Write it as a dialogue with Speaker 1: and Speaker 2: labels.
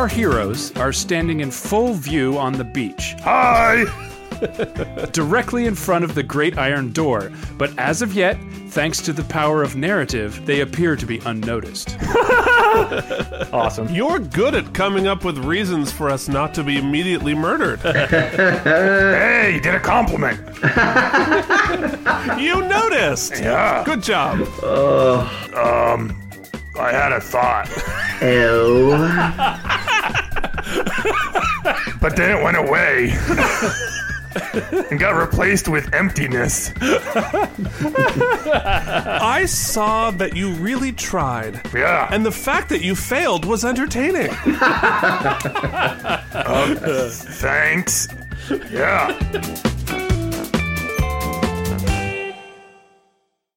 Speaker 1: Our heroes are standing in full view on the beach.
Speaker 2: Hi!
Speaker 1: Directly in front of the Great Iron Door, but as of yet, thanks to the power of narrative, they appear to be unnoticed.
Speaker 3: Awesome.
Speaker 4: You're good at coming up with reasons for us not to be immediately murdered.
Speaker 2: Hey, you did a compliment.
Speaker 4: You noticed.
Speaker 2: Yeah.
Speaker 4: Good job.
Speaker 2: I had a thought.
Speaker 5: Ew.
Speaker 2: But then it went away. And got replaced with emptiness.
Speaker 4: I saw that you really tried.
Speaker 2: Yeah.
Speaker 4: And the fact that you failed was entertaining.
Speaker 2: Thanks. Yeah.